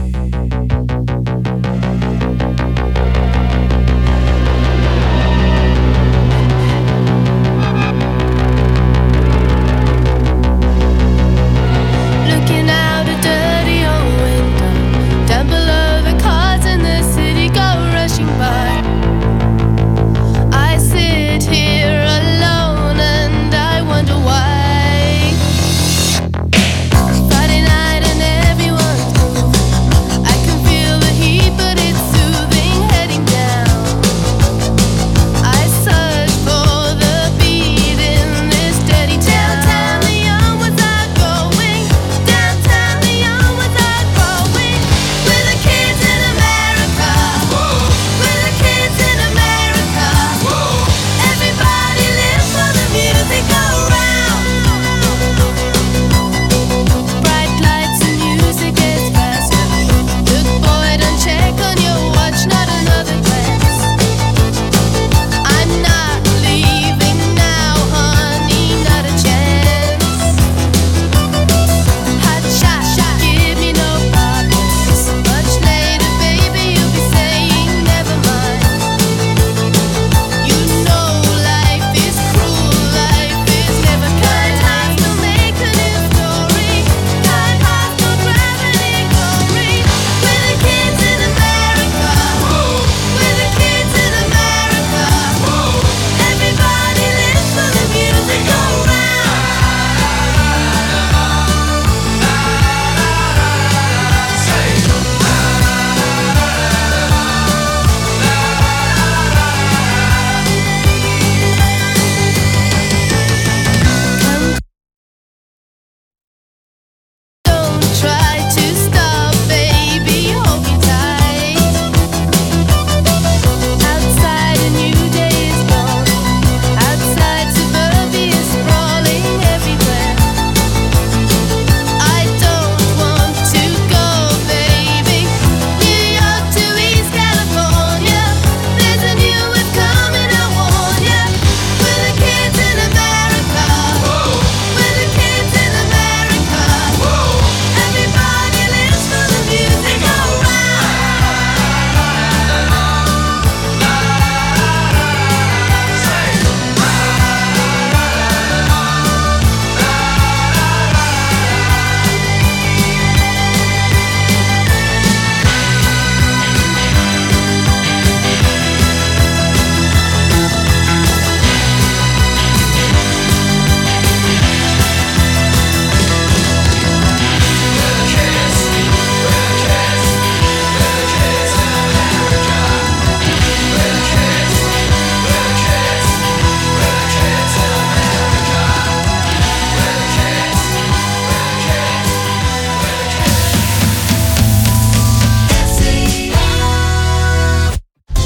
Looking out a dirty old window, down below the cars in the city go rushing by. I sit here alone and I wonder why. Friday night and everyone's moved.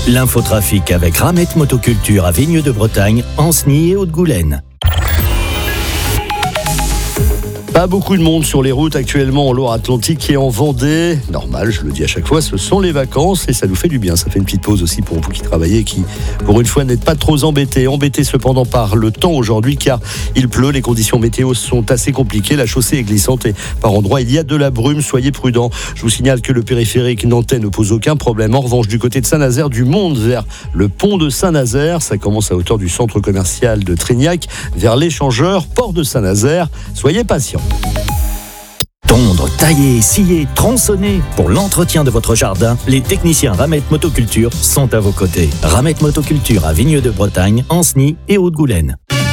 L'infotrafic avec Ramette Motoculture à Vigneux de Bretagne, Ancenis et Haute-Goulaine. Pas beaucoup de monde sur les routes actuellement en Loire-Atlantique et en Vendée. Normal, je le dis à chaque fois, ce sont les vacances et ça nous fait du bien. Ça fait une petite pause aussi pour vous qui travaillez et qui, pour une fois, n'êtes pas trop embêtés. Embêtés cependant par le temps aujourd'hui car il pleut, les conditions météo sont assez compliquées. La chaussée est glissante et par endroits il y a de la brume. Soyez prudents. Je vous signale que le périphérique nantais ne pose aucun problème. En revanche, du côté de Saint-Nazaire, du Monde vers le pont de Saint-Nazaire, ça commence à hauteur du centre commercial de Trignac vers l'échangeur, port de Saint-Nazaire. Soyez patients. Tondre, tailler, scier, tronçonner. Pour l'entretien de votre jardin, les techniciens Ramette Motoculture sont à vos côtés. Ramette Motoculture à Vigneux de Bretagne, Ancenis et Haute-Goulaine.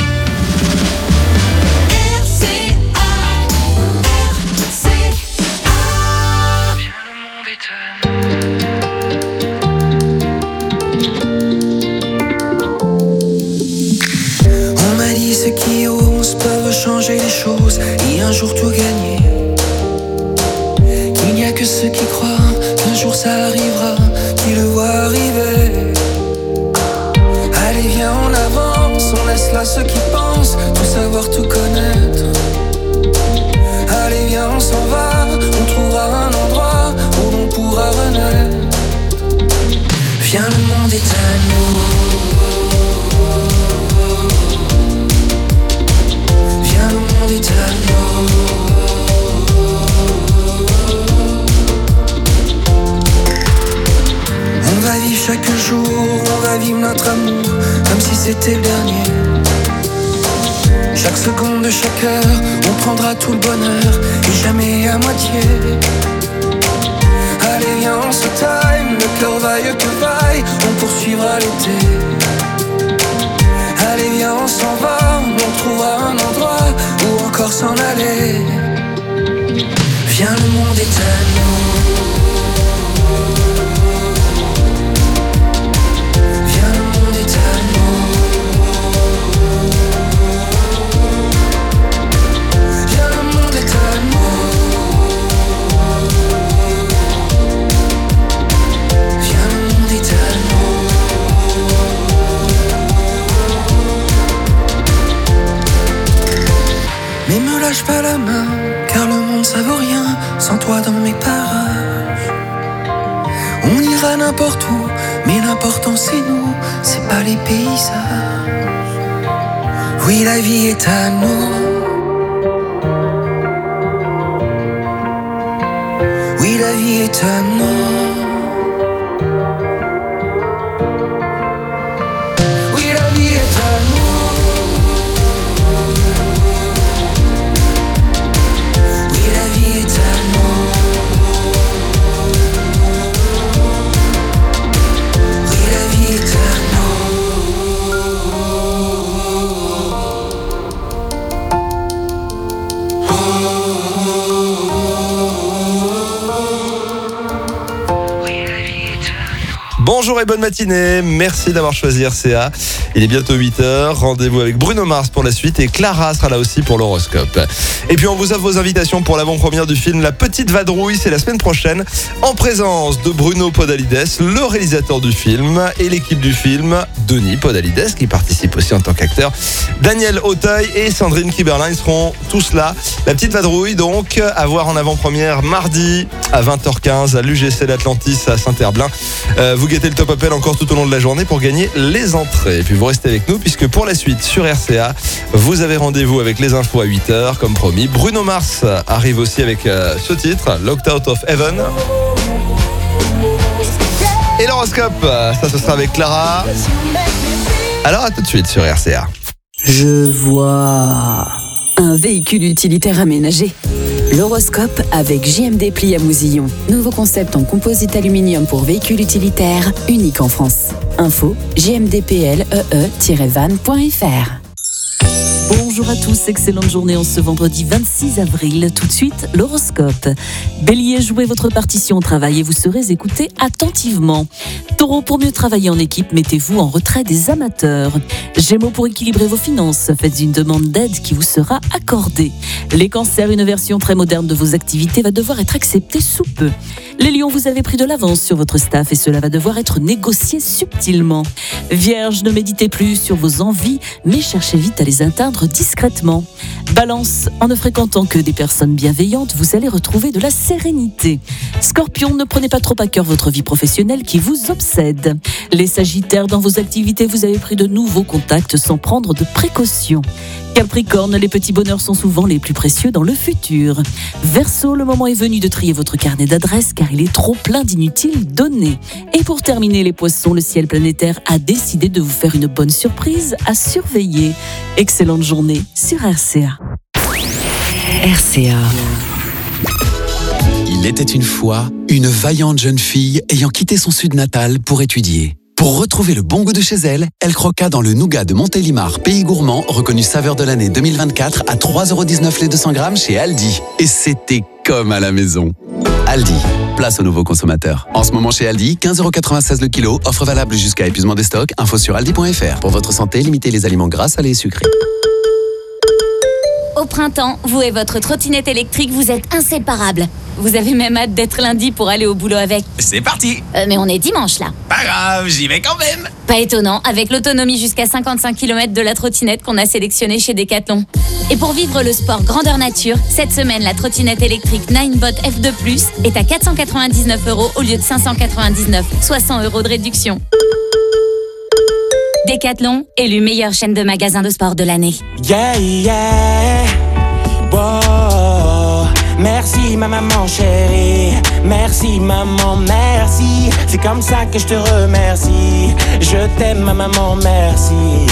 On m'a dit ceux qui osent peuvent changer les choses et un jour tout gagner. Il n'y a que ceux qui croient qu'un jour ça arrivera, qui le voient arriver. Allez viens on avance, on laisse là ceux qui pensent tout savoir, tout connaître. Allez viens on s'en va, on trouvera un endroit où l'on pourra renaître. Viens le monde est à nous. Viens le monde est à nous. On va vivre chaque jour, on va vivre notre amour comme si c'était le dernier. Chaque seconde de chaque heure, on prendra tout le bonheur et jamais à moitié. Allez viens on se time, le cœur vaille que vaille, on poursuivra l'été. Allez viens on s'en va, on trouvera un endroit où encore s'en aller. Viens le monde est à nous. Mais me lâche pas la main, car le monde ça vaut rien sans toi dans mes parages. On ira n'importe où, mais l'important c'est nous, c'est pas les paysages. Oui, la vie est à nous. Oui, la vie est à nous. Oui, la vie est à nous. Bonjour et bonne matinée, merci d'avoir choisi R C A. Il est bientôt huit heures, rendez-vous avec Bruno Mars pour la suite et Clara sera là aussi pour l'horoscope. Et puis on vous offre vos invitations pour l'avant-première du film La Petite Vadrouille, c'est la semaine prochaine, en présence de Bruno Podalides, le réalisateur du film, et l'équipe du film, Denis Podalides, qui participe aussi en tant qu'acteur, Daniel Auteuil et Sandrine Kiberlin, ils seront tous là. La Petite Vadrouille donc, à voir en avant-première mardi à vingt heures quinze à l'U G C d'Atlantis à Saint-Herblain. Euh, vous guettez le top appel encore tout au long de la journée pour gagner les entrées. Et puis vous restez avec nous puisque pour la suite sur R C A, vous avez rendez-vous avec les infos à huit heures comme promis. Bruno Mars arrive aussi avec euh, ce titre, Locked Out of Heaven. Et l'horoscope, ça ce sera avec Clara. Alors à tout de suite sur R C A. Je vois un véhicule utilitaire aménagé. L'horoscope avec J M D Pli à Mousillon. Nouveau concept en composite aluminium pour véhicules utilitaires, unique en France. Info j m d p l e e tiret van point f r. Bonjour. bonjour à tous, excellente journée en ce vendredi vingt-six avril. Tout de suite, l'horoscope. Bélier, jouez votre partition au travail et vous serez écouté attentivement. Taureau, pour mieux travailler en équipe, mettez-vous en retrait des amateurs. Gémeaux, pour équilibrer vos finances, faites une demande d'aide qui vous sera accordée. Les cancers, une version très moderne de vos activités va devoir être acceptée sous peu. Les lions, vous avez pris de l'avance sur votre staff et cela va devoir être négocié subtilement. Vierge, ne méditez plus sur vos envies, mais cherchez vite à les atteindre discrètement. Balance, en ne fréquentant que des personnes bienveillantes, vous allez retrouver de la sérénité. Scorpion, ne prenez pas trop à cœur votre vie professionnelle qui vous obsède. Les Sagittaires, dans vos activités, vous avez pris de nouveaux contacts sans prendre de précautions. Capricorne, les petits bonheurs sont souvent les plus précieux dans le futur. Verseau, le moment est venu de trier votre carnet d'adresses car il est trop plein d'inutiles données. Et pour terminer, les poissons, le ciel planétaire a décidé de vous faire une bonne surprise à surveiller. Excellente journée sur R C A. R C A. Il était une fois une vaillante jeune fille ayant quitté son sud natal pour étudier. Pour retrouver le bon goût de chez elle, elle croqua dans le nougat de Montélimar, pays gourmand, reconnu saveur de l'année deux mille vingt-quatre à trois euros dix-neuf les deux cents grammes chez Aldi. Et c'était comme à la maison. Aldi, place aux nouveaux consommateurs. En ce moment chez Aldi, quinze euros quatre-vingt-seize le kilo, offre valable jusqu'à épuisement des stocks, info sur aldi point f r. Pour votre santé, limitez les aliments gras, salés et sucrés. Au printemps, vous et votre trottinette électrique, vous êtes inséparables. Vous avez même hâte d'être lundi pour aller au boulot avec. C'est parti. Euh, mais on est dimanche là. Pas grave, j'y vais quand même. Pas étonnant, avec l'autonomie jusqu'à cinquante-cinq kilomètres de la trottinette qu'on a sélectionnée chez Decathlon. Et pour vivre le sport grandeur nature, cette semaine, la trottinette électrique Ninebot F deux plus est à quatre cent quatre-vingt-dix-neuf euros au lieu de cinq cent quatre-vingt-dix-neuf, soit cent euros de réduction. Decathlon, élu meilleure chaîne de magasins de sport de l'année. Yeah, yeah. Wow. Merci ma maman chérie. Merci maman, merci. C'est comme ça que je te remercie. Je t'aime ma maman, merci.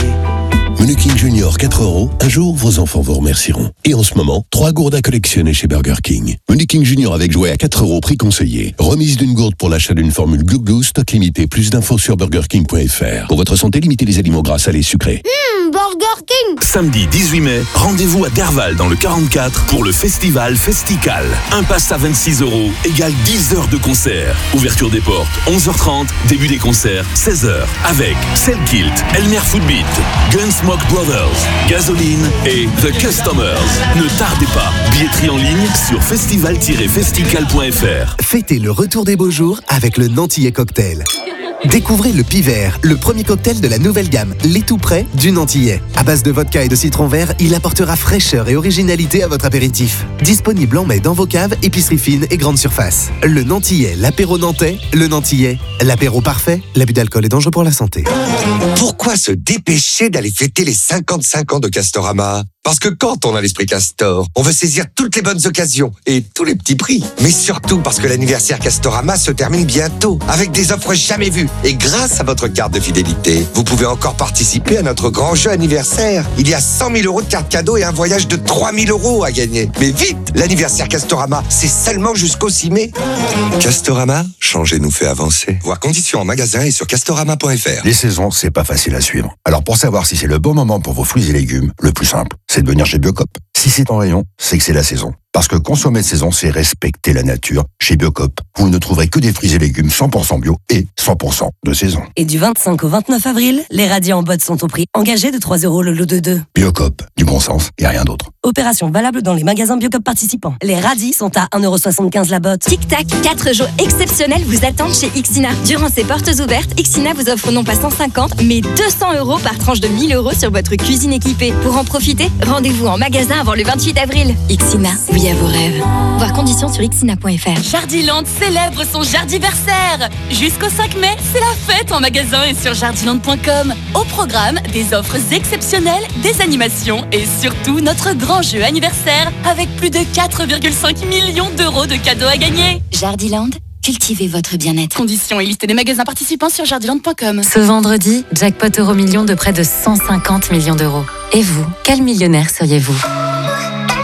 Menu King Junior quatre euros. Un jour, vos enfants vous remercieront. Et en ce moment, trois gourdes à collectionner chez Burger King. Menu King Junior avec jouet à quatre euros, prix conseillé. Remise d'une gourde pour l'achat d'une formule Glou Glou, stock limité. Plus d'infos sur burger king point f r. Pour votre santé, limitez les aliments gras, salés, sucrés. Mmh, Burger King. Samedi dix-huit mai, rendez-vous à Derval dans le quarante-quatre pour le festival Festical. Un pass à vingt-six euros égale dix heures de concert. Ouverture des portes onze heures trente, début des concerts seize heures. Avec Selkilt, Elmer Footbeat, Gunsmoke Brothers, Gasoline et The Customers. Ne tardez pas, billetterie en ligne sur festival tiret festical point f r. Fêtez le retour des beaux jours avec le Nantillais Cocktail. Découvrez le Pivert, le premier cocktail de la nouvelle gamme, les tout prêts du Nantillais. À base de vodka et de citron vert, il apportera fraîcheur et originalité à votre apéritif. Disponible en mai dans vos caves, épiceries fines et grandes surfaces. Le Nantillais, l'apéro nantais, le Nantillais, l'apéro parfait. L'abus d'alcool est dangereux pour la santé. Pourquoi se dépêcher d'aller fêter les cinquante-cinq ans de Castorama ? Parce que quand on a l'esprit Castor, on veut saisir toutes les bonnes occasions et tous les petits prix. Mais surtout parce que l'anniversaire Castorama se termine bientôt avec des offres jamais vues. Et grâce à votre carte de fidélité, vous pouvez encore participer à notre grand jeu anniversaire. Il y a cent mille euros de cartes cadeaux et un voyage de trois mille euros à gagner. Mais vite, l'anniversaire Castorama, c'est seulement jusqu'au six mai. Castorama, changer nous fait avancer. Voir conditions en magasin et sur castorama point f r. Les saisons, c'est pas facile à suivre. Alors pour savoir si c'est le bon moment pour vos fruits et légumes, le plus simple, c'est de venir chez Biocop. Si c'est en rayon, c'est que c'est la saison. Parce que consommer de saison, c'est respecter la nature. Chez Biocop, vous ne trouverez que des fruits et légumes cent pour cent bio et cent pour cent de saison. Et du vingt-cinq au vingt-neuf avril, les radis en botte sont au prix engagé de trois euros le lot de deux. Biocop, du bon sens et rien d'autre. Opération valable dans les magasins Biocop participants. Les radis sont à un euro soixante-quinze la botte. Tic-tac, quatre jours exceptionnels vous attendent chez Ixina. Durant ces portes ouvertes, Ixina vous offre non pas cent cinquante, mais deux cents euros par tranche de mille euros sur votre cuisine équipée. Pour en profiter, rendez-vous en magasin avant le vingt-huit avril. Ixina, oui à vos rêves. Voir conditions sur ixina point f r. Jardiland célèbre son jardiversaire. Jusqu'au cinq mai, c'est la fête en magasin et sur jardiland point com. Au programme, des offres exceptionnelles, des animations et surtout notre grand jeu anniversaire avec plus de quatre virgule cinq millions d'euros de cadeaux à gagner. Jardiland, cultivez votre bien-être. Conditions et liste des magasins participants sur jardiland point com. Ce vendredi, jackpot euro million de près de cent cinquante millions d'euros. Et vous, quel millionnaire seriez-vous ?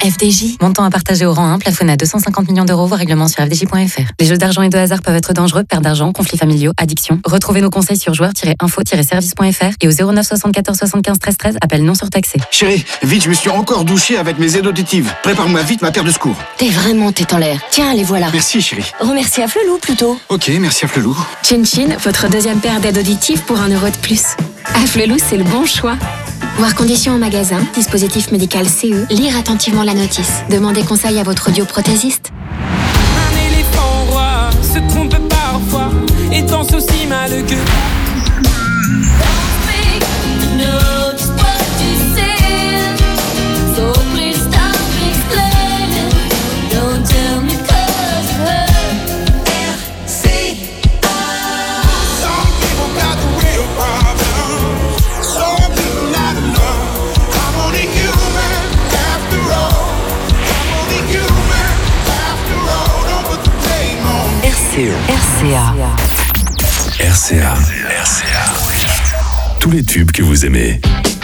F D J. Montant à partager au rang un, plafonné à deux cent cinquante millions d'euros, voire règlement sur f d j point f r. Les jeux d'argent et de hasard peuvent être dangereux, perte d'argent, conflits familiaux, addiction. Retrouvez nos conseils sur joueurs tiret info tiret service point f r et au zéro neuf soixante-quatorze soixante-quinze treize treize, appel non surtaxé. Chérie, vite, je me suis encore douché avec mes aides auditives. Prépare-moi vite ma paire de secours. T'es vraiment tête en l'air. Tiens, les voilà. Merci, chérie. Remercie à Flelou plutôt. Ok, merci à Flelou. Chin Chin, votre deuxième paire d'aides auditives pour un euro de plus. À Flelou, c'est le bon choix. Voir conditions en magasin, dispositif médical C E, lire attentivement la notice. Demandez conseil à votre audioprothésiste. Un éléphant roi se trompe parfois et danse aussi mal que... R C A. R C A. R C A. Tous les tubes que vous aimez.